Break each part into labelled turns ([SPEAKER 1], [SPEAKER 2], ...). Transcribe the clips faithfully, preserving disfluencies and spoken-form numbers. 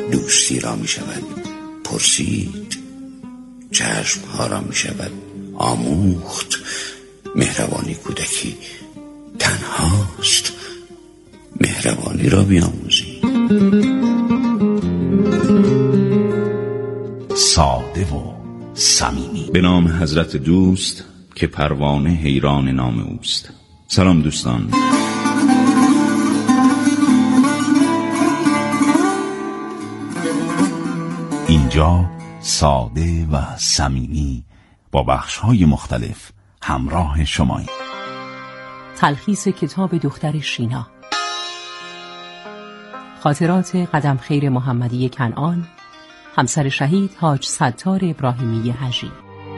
[SPEAKER 1] دوستی را می شود پرسید، چشم ها را می شود آموخت. مهربانی کودکی تنهاست، مهربانی را بیاموزی.
[SPEAKER 2] ساده و صمیمی.
[SPEAKER 3] به نام حضرت دوست که پروانه حیران نام اوست. سلام دوستان.
[SPEAKER 2] اینجا ساده و صمیمی با بخش‌های مختلف همراه شماییم.
[SPEAKER 4] تلخیص کتاب دختر شینا، خاطرات قدم خیر محمدی کنعان، همسر شهید حاج ستار ابراهیمی حجی.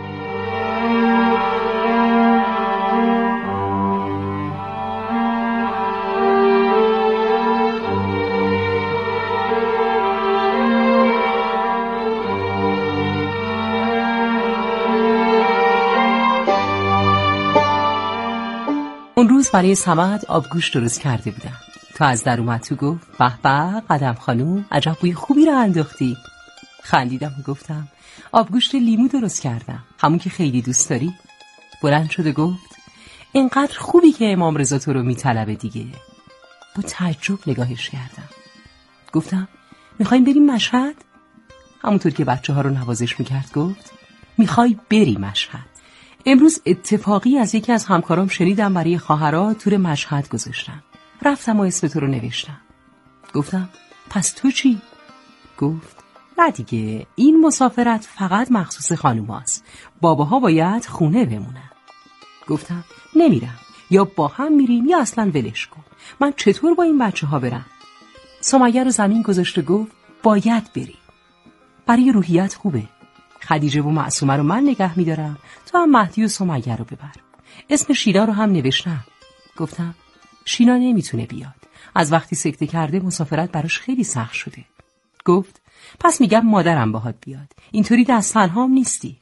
[SPEAKER 4] اون روز برای صمد آبگوش درست کرده بودم. تو از در اومد تو گفت به به قدم خانوم، عجب بوی خوبی رو انداختی. خندیدم و گفتم آبگوشت لیمو درست کردم، همون که خیلی دوست داری. بلند شد و گفت اینقدر خوبی که امام رضا تو رو میطلبه دیگه. با تعجب نگاهش کردم. گفتم میخوایم بریم مشهد؟ همونطور که بچه ها رو نوازش میکرد گفت میخوای بری مشهد؟ امروز اتفاقی از یکی از همکارام شنیدم برای خواهرها تور مشهد گذاشتن. رفتم و اسم تو رو نوشتم. گفتم پس تو چی؟ گفت نه دیگه، این مسافرت فقط مخصوص خانوماست، باباها باید خونه بمونن. گفتم نمیرم، یا با هم میریم یا اصلا ولش کن. من چطور با این بچه ها برم؟ سمیه رو زمین گذاشت و گفت باید بری، برای روحیت خوبه. خدیجه و معصومه رو من نگه میدارم، تو هم مهدی و سمیه رو ببر. اسم شینا رو هم نوشتم. گفتم شینا نمیتونه بیاد، از وقتی سکته کرده مسافرت براش خیلی سخت شده. گفت پس میگم مادرم باهات بیاد، اینطوری دست تنهام نیستی.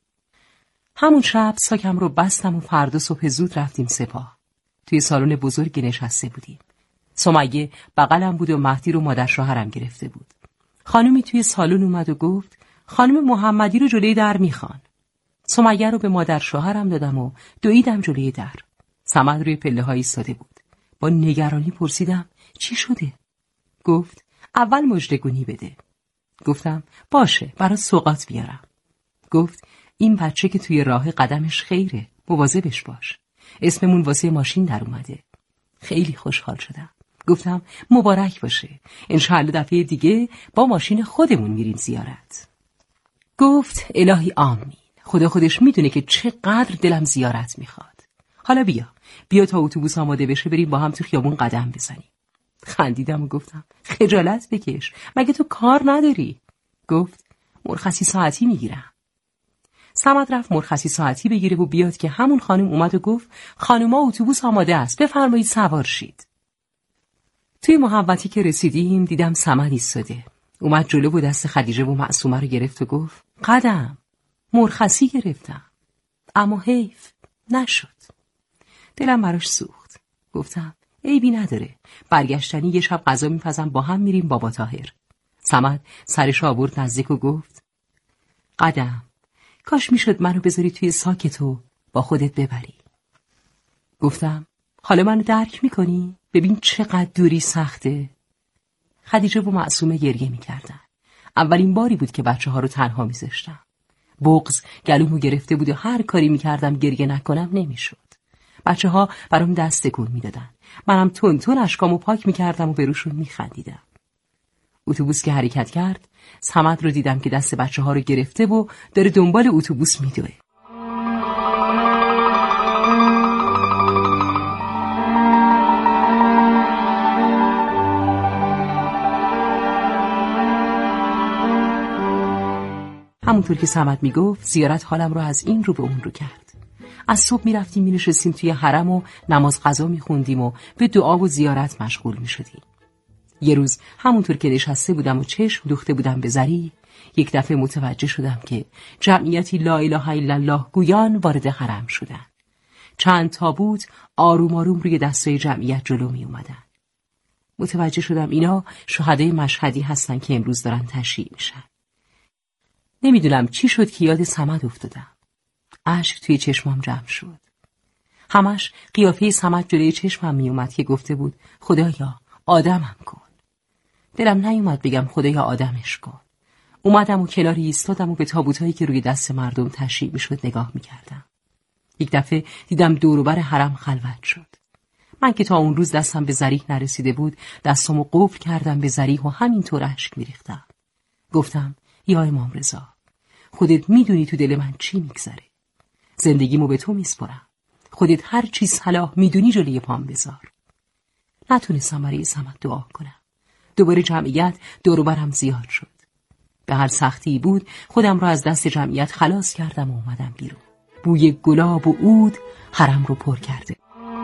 [SPEAKER 4] همون شب ساکم رو بستم و فردا صبح زود رفتیم سپاه. توی سالن بزرگی نشسته بودیم. سمیه بغلم بود و مهدی رو مادر شوهرم گرفته بود. خانومی توی سالن اومد و گفت خانم محمدی رو جلوی در میخوان. سمیه رو به مادر شوهرم دادم و دویدم جلوی در. صمد روی پله های ایستاده بود. با نگرانی پرسیدم چی شده؟ گفت اول مژدگونی بده. گفتم باشه، برای سوغات بیارم. گفت این بچه که توی راه قدمش خیره، مواظبش باش. اسممون واسه ماشین در اومده. خیلی خوشحال شدم. گفتم مبارک باشه، انشاءالله دفعه دیگه با ماشین خودمون میریم زیارت. گفت الهی آمین، خدا خودش میدونه که چقدر دلم زیارت میخواد. حالا بیا بیا تا اتوبوس آماده بشه بریم با هم تو خیابون قدم بزنیم. خندیدم و گفتم خجالت بکش، مگه تو کار نداری؟ گفت مرخصی ساعتی میگیرم. صمد رفت مرخصی ساعتی بگیره و بیاد که همون خانم اومد و گفت خانوما اتوبوس آماده است، بفرمایید سوار شید. توی محوطی که رسیدیم دیدم صمد ایستاده. اومد جلو و دست خدیجه و معصومه رو گرفت و گفت قدم مرخصی گرفتم اما حیف نشد. دلم براش سوخت. گفتم عیبی نداره، برگشتنی یه شب غذا میپزم با هم میریم بابا طاهر. صمد سرش آورد نزدیک و گفت قدم کاش میشد منو بذاری توی ساکتو با خودت ببری. گفتم حالا منو درک میکنی؟ ببین چقدر دوری سخته. خدیجه و معصومه گریه میکردن. اولین باری بود که بچه ها رو تنها میذاشتم. بغض گلومو گرفته بود و هر کاری میکردم گریه نکنم نمیشد. بچه ها برام دست تکون میدادن. منم تون تون اشکامو پاک میکردم و به روشون میخندیدم. اتوبوس که حرکت کرد، صمد رو دیدم که دست بچه ها رو گرفته و داره دنبال اتوبوس میدوه. همونطور که صمد میگفت زیارت حالم رو از این رو به اون رو کرد. از صبح میرفتیم مینشستیم توی حرم و نماز قضا میخوندیم و به دعا و زیارت مشغول میشدیم. یه روز همونطور که نشسته بودم و چشم دوخته بودم به زری، یک دفعه متوجه شدم که جمعیتی لا اله الا الله گویان وارد حرم شدن. چند تابوت آروم آروم روی دستای جمعیت جلو می اومدن. متوجه شدم اینا شهدای مشهدی هستن که امروز دارن تشییع میشن. نمیدونم چی شد که یاد صمد افتادم. اشک توی چشمام جمع شد. همش قیافه صمد جلوی چشمم میومد که گفته بود خدایا آدمم کن. دلم نیومد بگم خدایا آدمش کن. اومدم و کناری ایستادم و به تابوتایی که روی دست مردم تشییع میشد نگاه میکردم. یک دفعه دیدم دور و بر حرم خلوت شد. من که تا اون روز دستم به ذریح نرسیده بود دستامو قفل کردم به ذریح و همینطور اشک میریختم. گفتم یا امام رضا خودت میدونی تو دل من چی میگذره. زندگیمو به تو میسپرم. خودت هر چی صلاح میدونی جلوی پام بذار. نتونستم برای صمد دعا کنم. دوباره جمعیت دور و برم زیاد شد. به هر سختی بود خودم را از دست جمعیت خلاص کردم و اومدم بیرون. بوی گلاب و عود حرم رو پر کرده.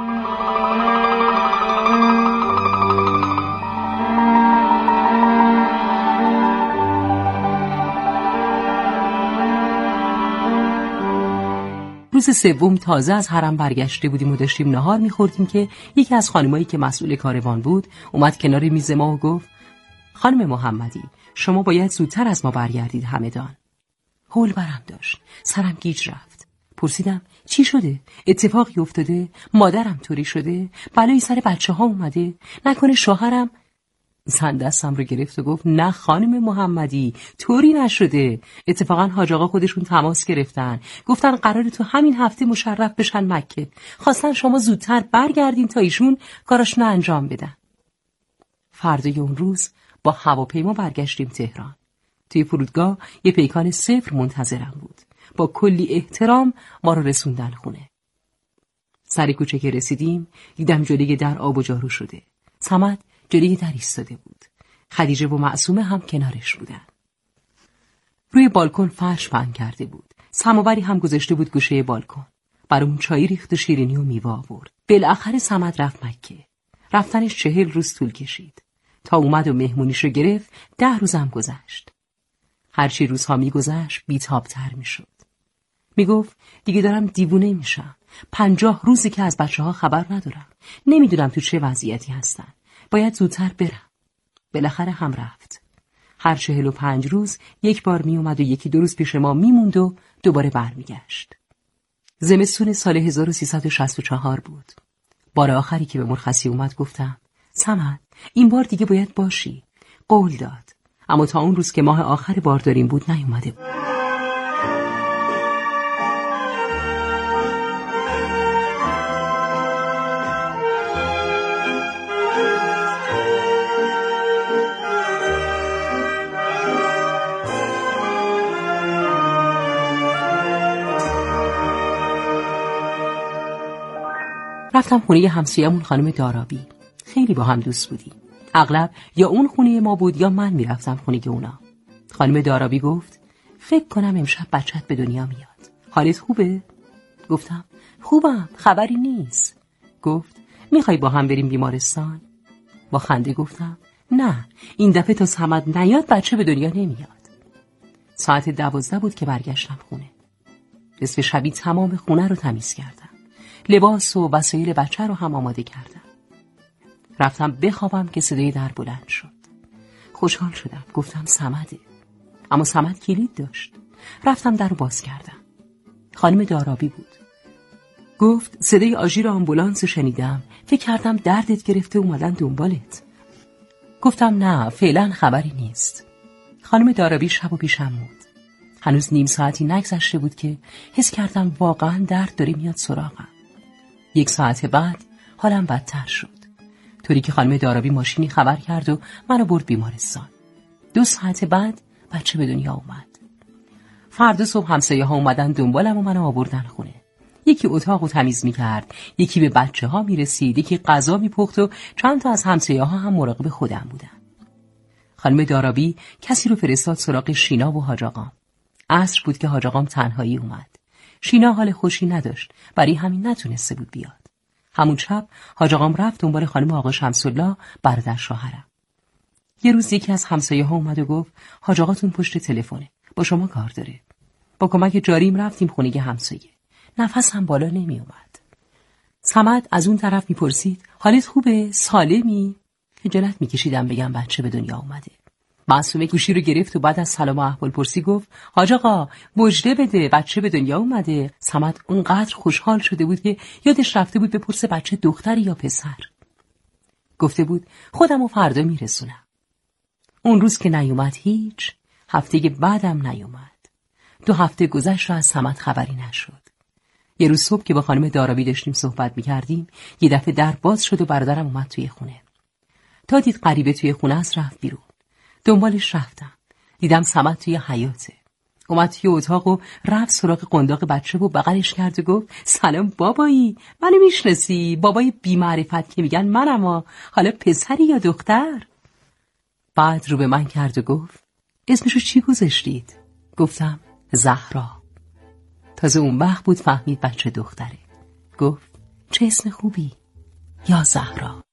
[SPEAKER 4] روز سوم تازه از حرم برگشته بودیم و داشتیم نهار می‌خوردیم که یکی از خانمایی که مسئول کاروان بود اومد کنار میز ما و گفت خانم محمدی شما باید زودتر از ما برگردید همدان. هول برم داشت. سرم گیج رفت. پرسیدم چی شده؟ اتفاقی افتاده؟ مادرم طوری شده؟ بلایی سر بچه ها اومده؟ نکنه شوهرم؟ زن دستم رو گرفت و گفت نه خانم محمدی طوری نشده. اتفاقا حاج آقا خودشون تماس گرفتن. گفتن قراره تو همین هفته مشرف بشن مکه. خواستن شما زودتر برگردین تا ایشون کاراشون انجام بدن. فردای اون روز با هواپیما برگشتیم تهران. توی فرودگاه یه پیکان صفر منتظرم بود. با کلی احترام ما رو رسوندن خونه. سر کوچه که رسیدیم دیدم جلوی در آب و جارو شده. صمد جلوی در ایستاده بود. خدیجه و معصومه هم کنارش بودن. روی بالکن فرش پهن کرده بود. سماوری هم گذاشته بود گوشه بالکن. برامون چای ریخت و شیرینی و میوه آورد. بالاخره صمد رفت مکه. رفتنش چهل روز طول کشید. تا اومد و مهمونیشو گرفت ده روزم گذشت. هرچی روزها میگذشت بیتابتر میشد. میگفت دیگه دارم دیوونه میشم. پنجاه روزی که از بچه ها خبر ندارم. نمیدونم تو چه وضعیتی هستن. باید زودتر برم. بالاخره هم رفت. هر چهل و پنج روز یک بار میومد و یکی دو روز پیش ما میموند و دوباره برمیگشت. زمستون سال هزار و سیصد و شصت و چهار بود. بار آخری که به مرخصی اومد گفتم صمد این بار دیگه باید باشی. قول داد. اما تا اون روز که ماه آخر بارداریم بود نیومده بود. رفتم خونه همسایه‌مون خانم دارابی. خیلی با هم دوست بودیم. اغلب یا اون خونه ما بود یا من میرفتم خونه اونا. خانم دارابی گفت فکر کنم امشب بچت به دنیا میاد. حالت خوبه؟ گفتم خوبم، خبری نیست. گفت میخوای با هم بریم بیمارستان؟ با خنده گفتم نه، این دفعه تا صمد نیاد بچه به دنیا نمیاد. ساعت دوازده بود که برگشتم خونه. نصف شبی تمام خونه رو تمیز کردم. لباس و وسایل بچه رو هم آماده کردم. رفتم بخوابم که صدای در بلند شد. خوشحال شدم. گفتم صمده. اما صمد کلید داشت. رفتم در رو باز کردم. خانم دارابی بود. گفت صدای آژیر آمبولانس شنیدم. فکر کردم دردت گرفته اومدن دنبالت. گفتم نه، فعلا خبری نیست. خانم دارابی شب و پیشم بود. هنوز نیم ساعتی نگذشته بود که حس کردم واقعا درد داره میاد سراغم. یک ساعت بعد حالم بدتر شد. طوری که خانم دارابی ماشینی خبر کرد و منو برد بیمارستان. دو ساعت بعد بچه به دنیا اومد. فردا صبح همسایه ها اومدن دنبالم و منو آوردن خونه. یکی اتاقو تمیز میکرد، یکی به بچه ها میرسید، یکی غذا میپخت و چند تا از همسایه ها هم مراقب خودم بودن. خانم دارابی کسی رو فرستاد سراغ شینا و حاج آقام. عصر بود که حاج آقام تنهایی اومد. شینا حال خوشی نداشت، برای همین نتونسته بود بیاد. همون شب حاج آقام رفت دنبال خانم آقا شمس‌الله برادر شوهرم. یه روز یکی از همسایه ها اومد و گفت حاج آقاتون پشت تلفنه، با شما کار داره. با کمک جاریم رفتیم خونه همسایه. نفس هم بالا نمی اومد. صمد از اون طرف میپرسید حالت خوبه؟ سالمی؟ خجالت میکشیدم بگم بچه به دنیا اومده. معصومه گوشی رو گرفت و بعد از سلام و احوال پرسی گفت حاج آقا مژده بده، بچه به دنیا اومده. صمد اونقدر خوشحال شده بود که یادش رفته بود بپرسه بچه دختر یا پسر. گفته بود خودمو فردا میرسونم. اون روز که نیومد هیچ، هفته بعدم نیومد. دو هفته گذشت و از صمد خبری نشد. یه روز صبح که با خانم دارابی داشتیم صحبت می‌کردیم، یه دفعه در باز شد و برادرم اومد توی خونه. تا دید غریبه توی خونه است رفت بیرون. دنبالش رفتم. دیدم صمد توی حیاطه. اومد توی اتاق و رفت سراغ قنداق بچه و بغلش کرد و گفت سلام بابایی، منو میشناسی؟ بابای بی معرفت که میگن منم، ها حالا پسری یا دختر؟ بعد رو به من کرد و گفت اسمشو چی گذاشتید؟ گفتم زهرا. تازه اون وقت بود فهمید بچه دختره. گفت چه اسم خوبی، یا زهرا.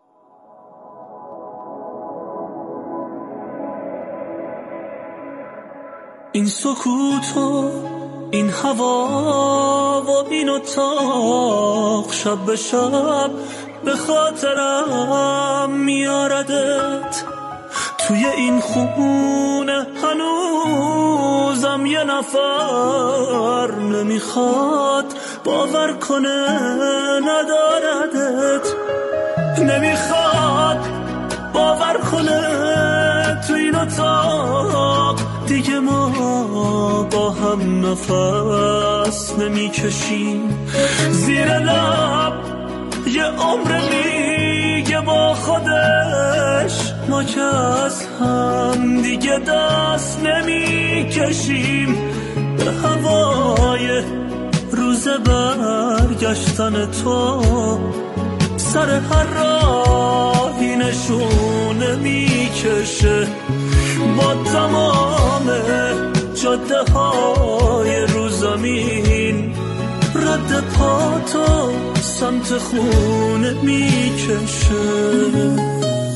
[SPEAKER 5] این سکوت و این هوا و این اتاق شب به شب به خاطرم میاردت. توی این خونه هنوزم یه نفر نمیخواد باور کنه نداردت. نمیخواد باور کنه تو این اتاق دیگه ما با هم نفس نمیکشیم. زیر لب یه عمر میگه با خودش ما که از هم دیگه دست نمیکشیم. به هوای روز برگشتن تو سر هر راهی نشونه میکشه. با تمام جاده های رو زمین رد پاتو سمت خونه میکشه.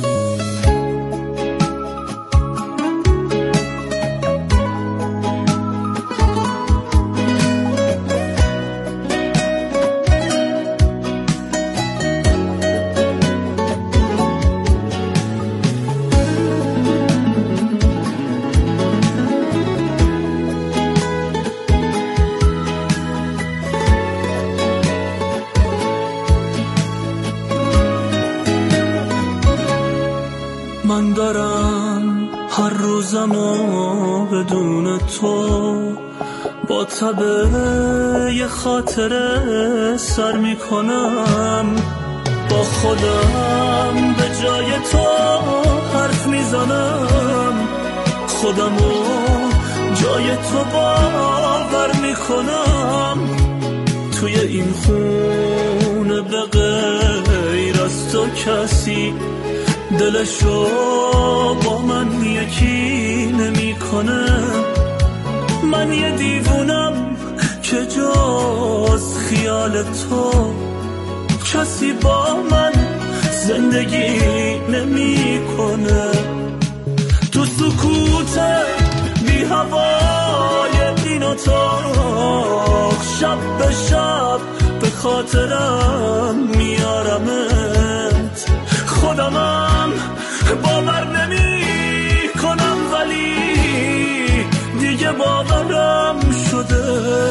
[SPEAKER 5] من دارم هر روزمو بدون تو با تبه یه خاطره سر میکنم. با خودم به جای تو حرف میزنم. خودمو جای تو باور میکنم. توی این خونه به غیر از تو کسی دلشو با من یکی نمیکنه. من یه دیوونم که جز خیال تو کسی با من زندگی نمیکنه. تو سکوت بی هوای این اتاق شب به شب به خاطرم میارمت. خودمم باور نمی کنم ولی دیگه باورم شده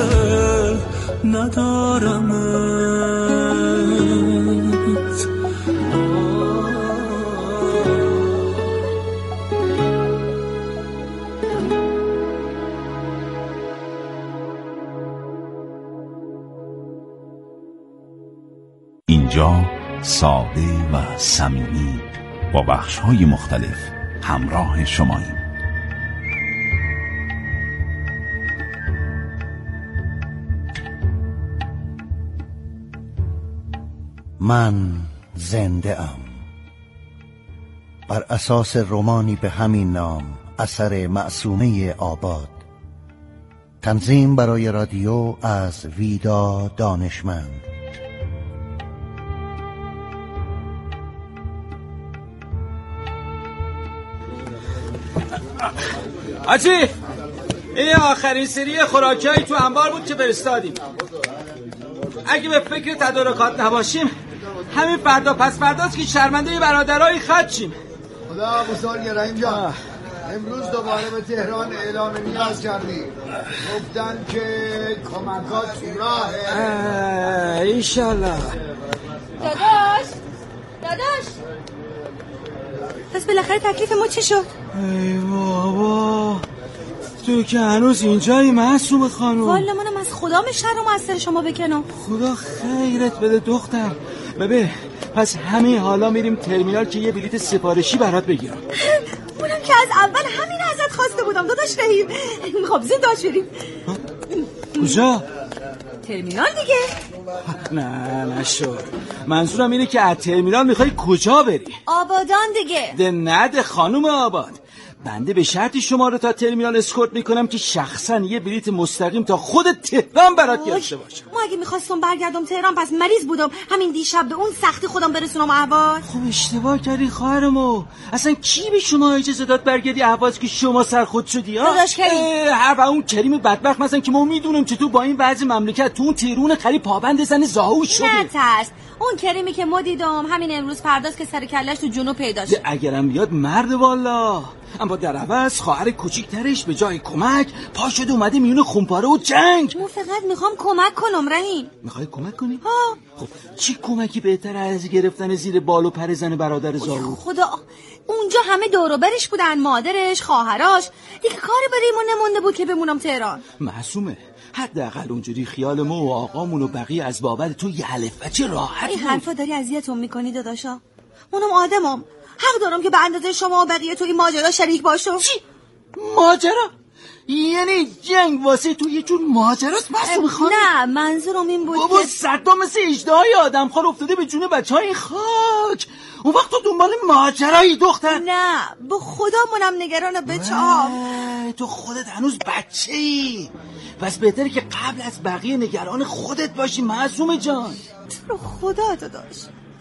[SPEAKER 5] ندارمت.
[SPEAKER 2] اینجا ساده و صمیمی با بخش‌های مختلف همراه شماییم.
[SPEAKER 6] من زنده ام بر اساس رمانی به همین نام اثر معصومه آباد. تنظیم برای رادیو از ویدا دانشمند.
[SPEAKER 7] آجی این آخرین سری خوراکیایی تو انبار بود که فرستادیم. اگه به فکر تدارکات نباشیم همین فردا پس فرداست که شرمنده برادرای خط چیم.
[SPEAKER 8] خدا بزرگ رحیم جان، امروز دوباره به تهران اعلام نیاز کردیم. گفتن که کمکات تو راهه.
[SPEAKER 7] ایشالله.
[SPEAKER 9] داداش داداش پس بالاخره تکلیف ما چی شد؟
[SPEAKER 7] ای بابا، تو که هنوز اینجایی معصومه خانوم.
[SPEAKER 9] والا منم از خدا شر و مؤثر شما بکنم.
[SPEAKER 7] خدا خیرت بده دختر. ببین پس همین حالا میریم ترمینال که یه بلیت سفارشی برات بگیرم.
[SPEAKER 9] اونم که از اول همین ازت خواسته بودم داداش رحیم. خب زود داشت بریم.
[SPEAKER 7] کجا؟
[SPEAKER 9] ترمینال دیگه.
[SPEAKER 7] نه نشو، منظورم اینه که از ترمینال میخوای کجا بری؟
[SPEAKER 9] آبادان دیگه.
[SPEAKER 7] ده نده خانوم آباد، بنده به شرط شما رو تا ترمینال اسکورت میکنم که شخصا یه بلیت مستقیم تا خود تهران برات گرفته باشم.
[SPEAKER 9] ما اگه میخواستم برگردم تهران پس مریض بودم همین دیشب به اون سختی خودم برسونم اهواز.
[SPEAKER 7] خب اشتباه کردی خواهرمو، اصلا کی به شما اجازه داد برگردی اهواز که شما سرخود شدی ها؟
[SPEAKER 9] داداش کریم
[SPEAKER 7] هر با اون کریم بدبخت مثلا که ما میدونم چطور با این وضع مملکت تو اون تیرون خری پابند زن زاهو شده.
[SPEAKER 9] نه ترس، اون کریمی که ما دیدم همین امروز پرداز که سر کلش تو جنوب پیدا شد.
[SPEAKER 7] اگرم بیاد مرد والا، اما در عوض خواهر کوچیکترش به جای کمک پا شده اومده میون خونپاره و جنگ.
[SPEAKER 9] من فقط میخوام کمک کنم رحیم.
[SPEAKER 7] میخوای کمک کنی؟
[SPEAKER 9] ها.
[SPEAKER 7] خب چی کمکی بهتر از گرفتن زیر بال و پر زن برادر زارو؟
[SPEAKER 9] خدا، اونجا همه دور و برش بودن، مادرش، خواهرش. دیگه کاری برای ما نمونده بود که بمونم تهران.
[SPEAKER 7] معصومه، حداقل اونجوری خیال ما و آقامون و بقیه از بابت تو یه الف بچه راحت بود.
[SPEAKER 9] این حرفا داری اذیتم میکنی داداشا. منم آدمم، حق دارم که به اندازه شما و بقیه تو این ماجرا شریک باشم.
[SPEAKER 7] چی؟ ماجرا؟ یعنی جنگ واسه تو یه جور ماجراست معصومه خانم؟
[SPEAKER 9] نه منظورم این بود
[SPEAKER 7] بابا
[SPEAKER 9] که
[SPEAKER 7] صدام مثل اجدهای آدم خار افتاده به جون بچه های خاک. اون وقت تو دنبال ماجرایی دختر؟
[SPEAKER 9] نه به خدا منم نگران بچه هم.
[SPEAKER 7] تو خودت هنوز بچه ای، پس بهتره که قبل از بقیه نگران خودت باشی معصومه جان.
[SPEAKER 9] تو رو خدا داداش،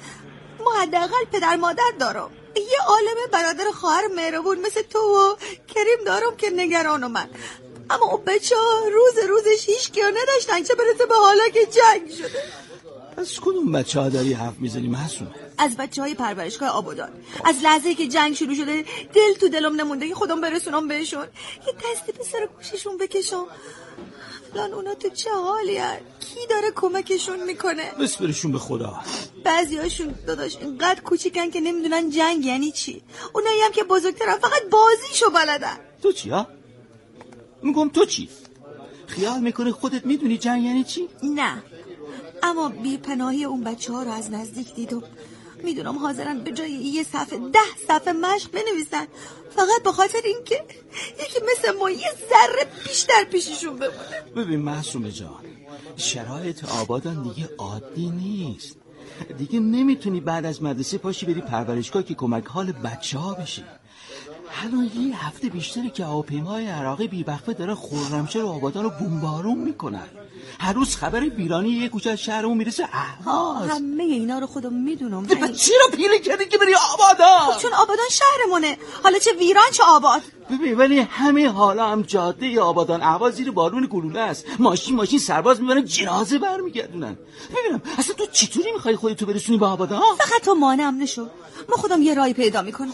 [SPEAKER 9] ما حداقل پدر مادر دارم، یه عالمه برادر خواهر مهربون مثل تو و کریم دارم که نگران من. اما اون بچه ها روز روزش هیچ کیا نداشتن، چه برسه به حالا که جنگ شده.
[SPEAKER 7] از کدوم بچه ها داری حرف میزنی معصومه؟
[SPEAKER 9] از بچه های پرورشگاه آبادان. از لحظه که جنگ شروع شده دل تو دلم نمونده که خودم برسونم بهشون، یه دستی به سر گوششون بکشم. الان اونا تو چه حالی هست؟ کی داره کمکشون میکنه؟
[SPEAKER 7] بسپرشون به خدا.
[SPEAKER 9] بعضی هاشون داداش اینقدر کوچیکن که نمیدونن جنگ یعنی چی. اونایی هم که بزرگترن فقط بازیشو بلدن.
[SPEAKER 7] تو چی ها؟ میگم تو چی؟ خیال میکنه خودت میدونی جنگ یعنی چی؟
[SPEAKER 9] نه، اما بی‌پناهی اون بچه ها رو از نزدیک دیدم. میدونم حاضرن به جای یه صفحه ده صفحه مشق بنویسن فقط به خاطر اینکه یکی مثل ما یه ذره بیشتر پیششون بمونه.
[SPEAKER 7] ببین معصومه جان، شرایط آبادان دیگه عادی نیست. دیگه نمیتونی بعد از مدرسه پاشی بری پرورشگاه که کمک حال بچه ها بشی. الان یه هفته بیشتره که هواپیماهای عراقی بی‌وقفه دارن خرمشهر و آبادان رو بمبارون میکنن. هر روز خبر بیرانی یه کوچه از شهرمون میرسه اهواز.
[SPEAKER 9] همه اینا رو خودم میدونم.
[SPEAKER 7] چی رو پیله کردی که بری آبادان؟
[SPEAKER 9] چون آبادان شهرمونه، حالا چه ویران چه آباد.
[SPEAKER 7] ببین ولی همه حالا هم جاده آبادان اهواز زیر بارون گلوله است. ماشین ماشین سرباز میبرن جنازه برمیگردونن. ببینم اصلا تو چطوری میخوای خودتو برسونی به آبادان؟
[SPEAKER 9] فقط تو مانعم نشو، ما خودم یه راهی پیدا میکنم.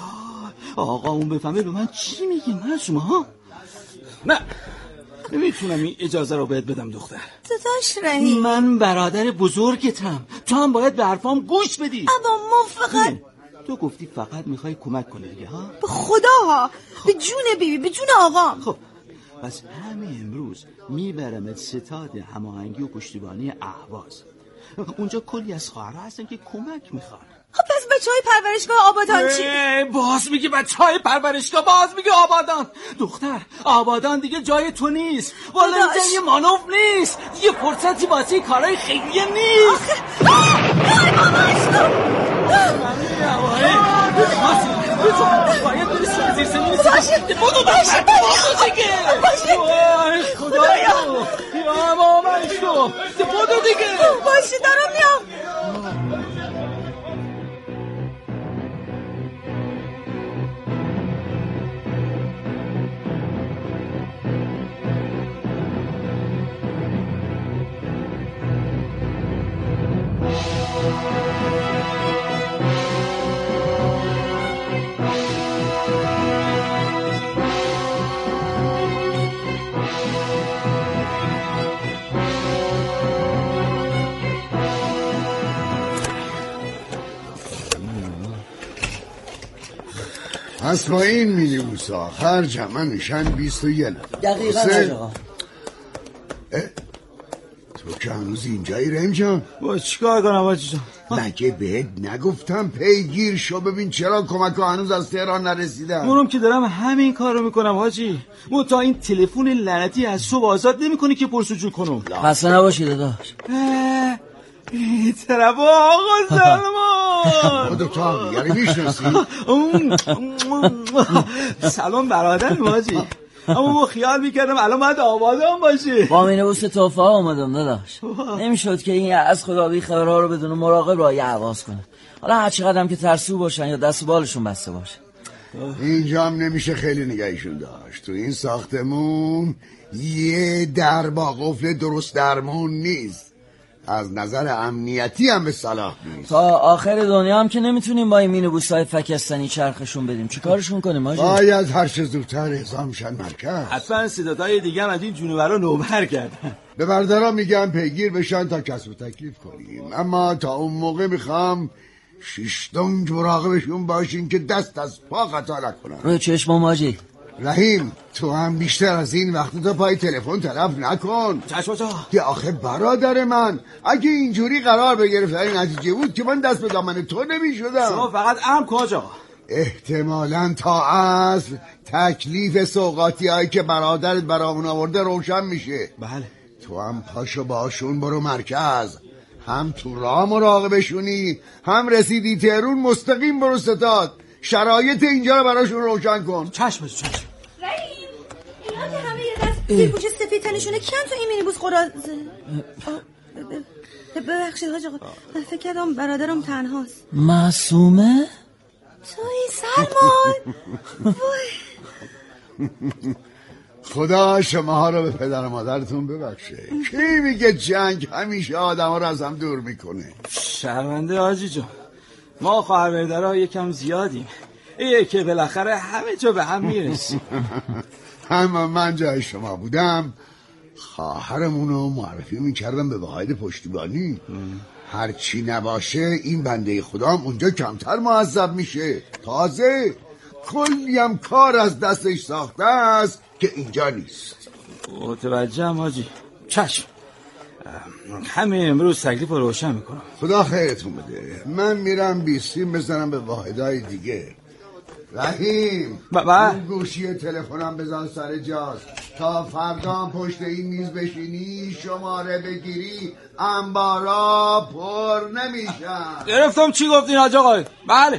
[SPEAKER 7] آقا اون بفهمه به من چی میگی معصومه ها؟ نه نمیتونم این اجازه رو بهت بدم دختر.
[SPEAKER 9] داداش رحیم،
[SPEAKER 7] من برادر بزرگتم، تو هم باید به حرفام گوش بدی.
[SPEAKER 9] اما ما فقط
[SPEAKER 7] تو گفتی فقط میخوای کمک کنی دیگه ها؟
[SPEAKER 9] به خدا ها، به جون بیبی، به جون آقام.
[SPEAKER 7] خب پس همین امروز میبرمت ستاد هماهنگی و پشتیبانی اهواز. اونجا کلی از خواهرها هستن که کمک میخوان.
[SPEAKER 9] خب پس بچه های پرورشگاه آبادان چی؟
[SPEAKER 7] باز میگی بچه های پرورشگاه، باز میگی آبادان. دختر آبادان دیگه جای تو نیست، والا اینجا یه مانوف نیست، یه فرصتی واسه کارهای خیلیه نیست.
[SPEAKER 9] آخه باباشتو
[SPEAKER 7] ممنی هوایی باید بری سر زیر زمین
[SPEAKER 9] باشید
[SPEAKER 7] بودو باشید باشید وای خدایا یا مامشتو بودو دیگه
[SPEAKER 9] باشید دارم میام.
[SPEAKER 8] پس با این مینیبوس آخر جمع میشن بیست و یه نفر.
[SPEAKER 10] دقیقا حاج آقا.
[SPEAKER 8] تو که هنوز اینجایی رحیم جان؟
[SPEAKER 7] با چیکار کنم حاجی جان؟
[SPEAKER 8] مگه بهت نگفتم پیگیر شو ببین چرا کمک ها هنوز از تهران نرسیدن؟
[SPEAKER 7] منم که دارم همین کارو میکنم حاجی. مو تا این تلفن لعنتی از صبح آزاد نمیکنی که پرسجو کنم.
[SPEAKER 10] خسته نباشید داداش.
[SPEAKER 7] طرف آقا سلمان.
[SPEAKER 8] خودت تو هم دیگری میشناسی؟
[SPEAKER 7] سلام برادرم حاجی. اما ما خیال میکردم الان باید آبادان باشی.
[SPEAKER 10] با مینیبوس توفه ها اومدم داداش. نمیشد که این از خدا بی خبرها رو بدون مراقب راه حواس کنه. حالا هر چقدر هم که ترسو باشن یا دست و بالشون بسته باشه.
[SPEAKER 8] اینجا هم نمیشه خیلی نگهشون داشت. تو این ساختمون یه در با قفل درست درمون نیست. از نظر امنیتی هم به صلاح نیست.
[SPEAKER 10] تا آخر دنیا هم که نمیتونیم با این مینیبوس‌های فکستانی چرخشون بدیم. چی کارشون کنیم حاجی؟
[SPEAKER 8] باید هر چه زودتر اعزام شن مرکز.
[SPEAKER 7] حتما صداتای دیگه هم از این جونورا نوبر کردن.
[SPEAKER 8] به بردارا میگم پیگیر بشن تا کسب و تکلیف کنیم. اما تا اون موقع میخوام شش دنگ مراقبشون باشین که دست از پا خطا نکنن.
[SPEAKER 10] روی چشمم حاجی.
[SPEAKER 8] رحیم تو هم بیشتر از این وقت تو پای تلفن تلف نکن.
[SPEAKER 7] چشم جا.
[SPEAKER 8] که آخه برادر من اگه اینجوری قرار بگرفتن نتیجه بود که من دست به دامن تو نمی شدم.
[SPEAKER 7] شما فقط ام کجا؟
[SPEAKER 8] احتمالاً تا اصل تکلیف سوغاتی هایی که برادرت برامون آورده روشن میشه.
[SPEAKER 7] بله.
[SPEAKER 8] تو هم پاشو باشون برو مرکز. هم تو راه مراقبشونی هم رسیدی تهرون مستقیم برو ستاد. شرایط اینجا رو براشون روشن کن.
[SPEAKER 7] چشم چشم.
[SPEAKER 9] رحیم اینا که همه یه دست زیرپوش سفید تنشونه کم تو این مینیبوس قرازه. ببخشید حاج آقا من فکر کردم برادرم تنهاست.
[SPEAKER 10] معصومه؟
[SPEAKER 9] توی سلمان.
[SPEAKER 8] خدا شماها رو به پدر و مادرتون ببخشه. کی میگه جنگ همیشه آدم ها رو از هم دور میکنه؟
[SPEAKER 7] شرمنده حاجی جان. ما خواهر برادرها یکم زیادیم. ایه که بالاخره همه جا به هم میرسیم.
[SPEAKER 8] اما من جای شما بودم خواهرمون رو معرفی میکردم به واحد پشتیبانی. هرچی نباشه این بنده خدا اونجا کمتر معذب میشه. تازه کلی هم کار از دستش ساخته است که اینجا نیست.
[SPEAKER 7] متوجهم حاجی. چشم. همه امروز تکلیف رو روشن میکنم.
[SPEAKER 8] خدا خیرتون بده. من میرم بیستیم بزنم به واحدهای دیگه. رحیم اون گوشی تلفنم بزن سر جاست تا فردا پشت این میز بشینی شماره بگیری انبارا پر نمیشن.
[SPEAKER 7] گرفتم چی گفتین حاج آقای؟ بله.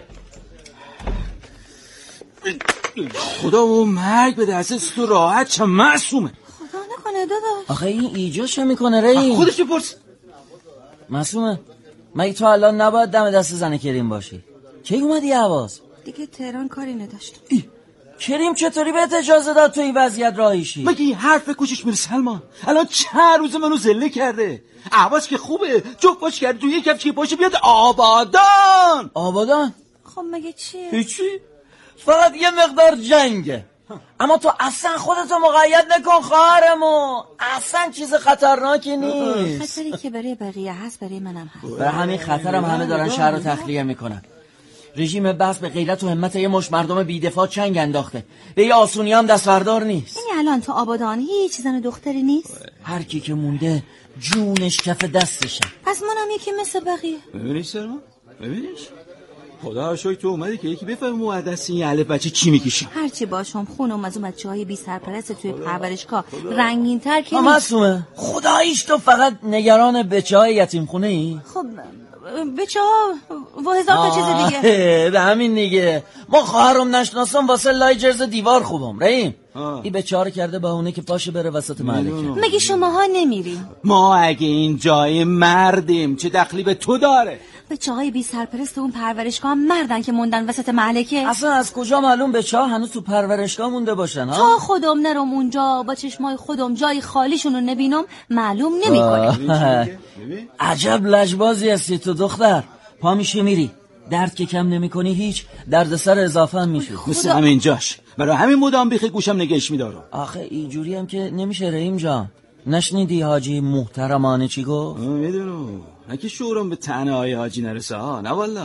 [SPEAKER 7] خدا و مرگ به دست تو راحت چه معصومه.
[SPEAKER 9] خدا نکنه داداش.
[SPEAKER 10] آخه این ایجاشو میکنه رحیم.
[SPEAKER 7] خودش بپرس.
[SPEAKER 10] معصومه مگه تو الان نباید دم دست زن کریم باشی؟ کی اومدی حواس؟
[SPEAKER 9] دیگه تهران کاری نداشتم.
[SPEAKER 10] کریم چطوری بهت اجازه داد تو این وضعیت راهیشی؟
[SPEAKER 7] مگه این حرف کوشش میره سلمان؟ الان چند روز منو زله کرده. حواس که خوبه جفت باش کرده تو یک کفش باشه بیاد آبادان.
[SPEAKER 10] آبادان؟
[SPEAKER 9] خب مگه چیه؟
[SPEAKER 10] هیچی فقط یه مقدار جنگه. اما تو اصلا خودتو مقید نکن خواهرمو. اصلا چیز خطرناکی نیست.
[SPEAKER 9] خطری که برای بقیه هست برای منم هست.
[SPEAKER 10] برای همین خطرم همه دارن شهر رو تخلیه میکنن. رژیم بحث به غیرت و همت یه مش مردم بی‌دفاع چنگ انداخته. به یه آسونی هم دستوردار نیست.
[SPEAKER 9] یعنی الان تو آبادان هیچ زن دختری نیست؟
[SPEAKER 10] هر کی که مونده جونش کف دستشه.
[SPEAKER 9] پس منم یکی مثل بقیه.
[SPEAKER 7] ببینیش سلمان؟ ببینیش؟ خدا شکر تو اومدی که یکی بفهمه مقدس این الف بچه چی میکشیم.
[SPEAKER 9] هرچی باشم خونم از اون بچه‌های بی سرپرست توی پرورشگاه رنگین‌تر که
[SPEAKER 10] معصومه خداییش تو فقط نگران بچه‌های یتیم خونه ای؟
[SPEAKER 9] خب بچه‌ها و هزار تا چیز دیگه.
[SPEAKER 10] به همین دیگه ما خواهرم نشناسم واسه لای جرز دیوار خوبم. رحیم این بچه‌ها رو کرده بهونه که پاشه بره وسط معرکه.
[SPEAKER 9] مگه شماها نمیرین؟
[SPEAKER 7] ما اگه این جای مردیم چه دخلی به تو داره؟
[SPEAKER 9] بچه‌های بی سرپرست اون پرورشگاه مردن که موندن وسط معرکه.
[SPEAKER 10] اصلا از کجا معلوم بچه‌ها هنوز تو پرورشگاه مونده باشن ها؟
[SPEAKER 9] تا خودم نرم اونجا با چشمای خودم جای خالیشون رو نبینم معلوم نمیکنه.
[SPEAKER 10] عجب لجبازی هستی تو دختر. پا میشه میری درد که کم نمی کنی هیچ دردسر اضافه هم میشه.
[SPEAKER 7] مثل همین جاش برای همین مدام بیخی گوشم نگهش میدارم.
[SPEAKER 10] آخه اینجوری هم که نمیشه رحیم جان. نشنیدی حاجی محترمانه چی گفت؟
[SPEAKER 7] میدونم اگه شعورم به تنه های حاجی نرسه ها نه والا.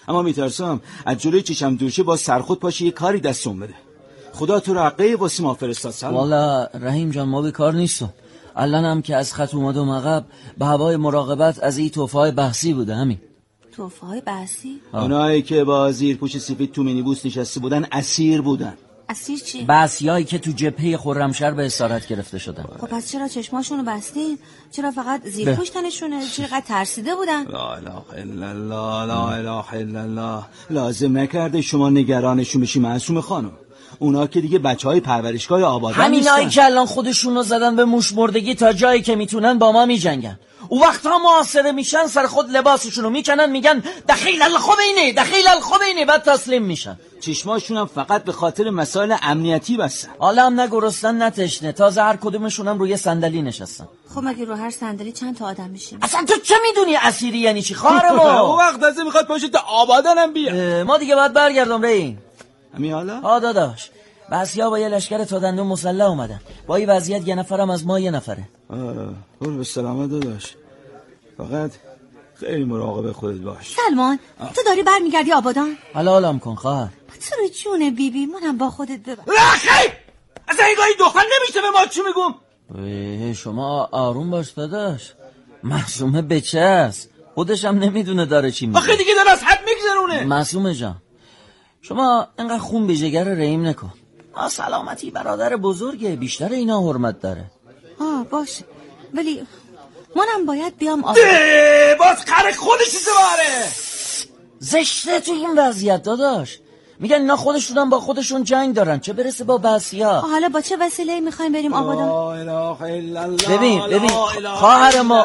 [SPEAKER 7] اما میترسم از جلوی چشم دورشه با سرخود پاشه یه کاری دستم بده. خدا تو رقه واسه ما فرستاد سلمان.
[SPEAKER 10] والا رحیم جان ما به کار نیستم. الان هم که از خط اومدم عقب به هوای مراقبت از این توفای بحثی بوده. همین
[SPEAKER 9] توفای بحثی؟
[SPEAKER 7] اونایی که با زیر پوش سفید تو مینیبوس نشسته بودن اسیر بودن.
[SPEAKER 9] اسیر چی؟
[SPEAKER 10] بحثیایی که تو جبهه خرمشهر به اسارت گرفته شدن.
[SPEAKER 9] خب پس چرا چشماشونو بستین؟ چرا فقط زیر پوش تنشونه؟ چرا ترسیده بودن؟
[SPEAKER 7] لا اله الا الله لا اله الا الله. لازم نکرده شما نگرانشون بشی معصوم خانم. اونا که دیگه بچهای پرورشگاه آبادان نیستن.
[SPEAKER 10] همینایی که الان خودشونو زدن به موش مردگی تا جایی که میتونن با ما میجنگن. او وقتا محاصره میشن سر خود لباسشونو میکنن میگن دخیل الخمینی دخیل الخمینی بعد تسلیم میشن.
[SPEAKER 7] چشماشونم فقط به خاطر مسائل امنیتی بستن.
[SPEAKER 10] حالا هم نه گرسنن نه تشنه. تازه هر کدومشونم روی صندلی نشستن.
[SPEAKER 9] خب مگه رو هر صندلی چند تا آدم میشیم؟
[SPEAKER 10] اصلا تو چه میدونی اسیری یعنی چی خواهر ما؟
[SPEAKER 7] اون وقت از میخواد باشه تا آبادانم بیا.
[SPEAKER 10] ما دیگه باید برگردم ریم.
[SPEAKER 7] همین حالا؟
[SPEAKER 10] آ داداش بسیا با یه لشکر تا دندون مسلح اومدن. با این وضعیت یه نفرم از ما یه نفره.
[SPEAKER 7] آره برو به سلامت داداش. فقط خیلی مراقب خودت باش.
[SPEAKER 9] سلمان آه. تو داری برمیگردی آبادان؟
[SPEAKER 10] حالا حالم کن خواهر.
[SPEAKER 9] تو رو جون بیبی منم با خودت ببر.
[SPEAKER 7] رخی اصلا این گاهی دختر نمیشه به ما چی میگم.
[SPEAKER 10] شما آروم باش داداش. معصومه بچه است خودش هم نمیدونه داره چی میگه.
[SPEAKER 7] آخه دیگه داره از حد میگذرونه.
[SPEAKER 10] معصومه جان شما انقدر خون به جگر رحیم نکن. سلامتی برادر بزرگه بیشتر اینا حرمت داره.
[SPEAKER 9] آه باشه ولی منم باید بیام آبادان.
[SPEAKER 7] باز خرک خودشی زباره.
[SPEAKER 10] زشته تو این وضعیت داداش. میگن اینا خودشونم با خودشون جنگ دارن چه برسه با بسیا.
[SPEAKER 9] حالا با چه وسیله‌ای میخوایم بریم آبادان؟
[SPEAKER 7] لا اله الا الله.
[SPEAKER 10] ببین ببین خواهر ما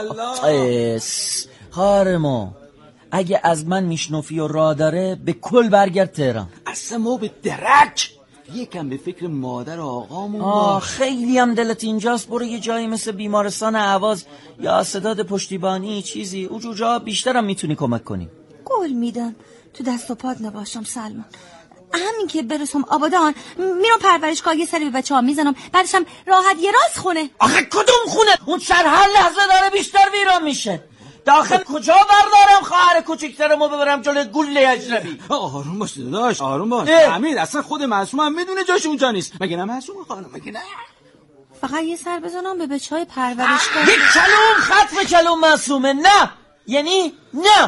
[SPEAKER 10] خواهر ما اگه از من میشنفی و راه داره به کل برگرد تهران.
[SPEAKER 7] اصلا ما به درک یکم به فکر مادر آقامون
[SPEAKER 10] آه خیلی هم دلت اینجاست. برو یه جایی مثل بیمارستان اهواز یا صداد پشتیبانی چیزی اونجا بیشتر هم میتونی کمک کنی.
[SPEAKER 9] قول میدم تو دست و پات نباشم سلمان. همین که برسم آبادان میرم پرورشگاه یه سری به بچه‌ها میزنم بعدش هم راحت یه راست خونه.
[SPEAKER 10] آخه کدوم خونه؟ اون شهر هر لحظه داره بیشتر ویران میشه. داخل کجا بردارم خواهر کوچیکترمو ببرم جلوی گله اجنبی؟
[SPEAKER 7] آروم باش داداش آروم باش. امیر اصلا خود معصوم هم میدونه جاش اونجا نیست. مگه نه معصوم خانم مگه نه؟
[SPEAKER 9] فقط یه سر بزنم به بچهای پرورشگاه.
[SPEAKER 10] به کلوم خط به کلوم معصومه. نه یعنی نه.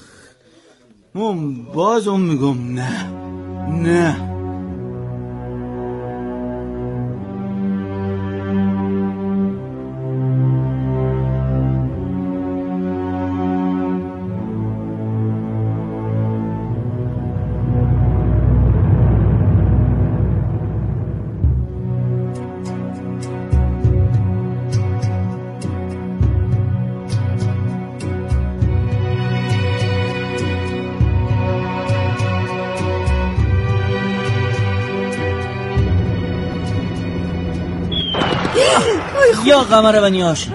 [SPEAKER 7] من بازم میگم نه نه.
[SPEAKER 10] یا قمر بنی هاشم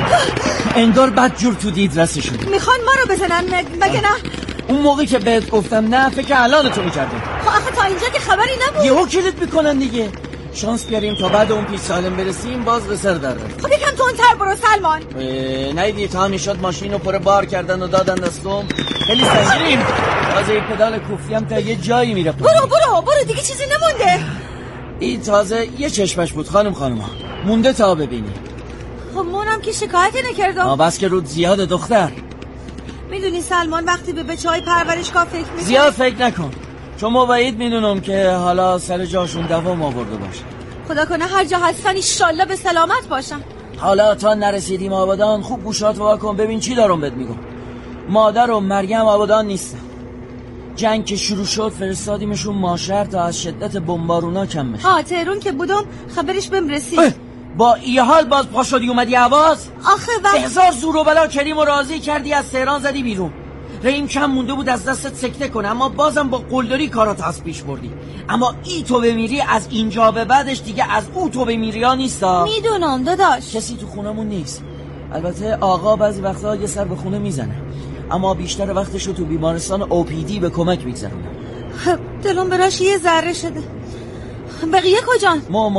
[SPEAKER 10] انگار بد جور تو دید رسه شده.
[SPEAKER 9] میخوان ما رو بزنن مگه نه؟
[SPEAKER 10] اون موقعی که بهت گفتم نه فکر الان تو میکردم.
[SPEAKER 9] خب آخه تا اینجا که خبری نبود.
[SPEAKER 10] یهو کلیت میکنن دیگه. شانس بیاریم تا بعد اون پیش سالم برسیم باز به سر در.
[SPEAKER 9] خب یکم تندتر برو سلمان.
[SPEAKER 10] نیدی تا میشد ماشین رو پر بار کردن و دادن دستم. خیلی سنگین. تازه پدال کوفتی هم تا یه جایی میره.
[SPEAKER 9] برو برو برو دیگه چیزی نمونده.
[SPEAKER 10] این تازه یه چشمش بود خانم خانوما. مونده تا ببینی.
[SPEAKER 9] خب منم که شکایتی نکردم.
[SPEAKER 10] آ بس که رود زیاد دختر.
[SPEAKER 9] میدونی سلمان وقتی به بچهای پرورشگاه فکر میکنی
[SPEAKER 10] زیاد فکر نکن. چون موعد میدونم که حالا سر جاشون دوام آورده باشه.
[SPEAKER 9] خدا کنه هر جا هستن ایشالله به سلامت باشن.
[SPEAKER 10] حالا تا نرسیدیم آبادان خوب گوشات وا کن ببین چی دارم بهت میگم. مادر و مریم آبادان نیستن. جنگ که شروع شد فرستادیمشون ماشر تا از شدت بمبارونا کم بشه.
[SPEAKER 9] ها تهران که بودم خبرش بهم رسید.
[SPEAKER 10] با این حال باز پا شدی اومدی عواز؟
[SPEAKER 9] آخه وقت
[SPEAKER 10] هزار زور و بلا کریم و راضی کردی از تهران زدی بیرون. رحیم کم مونده بود از دستت سکته کنه اما بازم با قلدری کارات از پیش بردی. اما ای تو بمیری از اینجا به بعدش دیگه از او تو بمیری ها نیستا.
[SPEAKER 9] میدونم داداش
[SPEAKER 10] کسی تو خونمون نیست. البته آقا بعضی وقتا یه سر به خونه میزنه اما بیشتر وقتشو تو بیمارستان او پی دی به کمک میگذرونه.
[SPEAKER 9] دلم براش یه ذره شده. بقیه کجان؟
[SPEAKER 10] ما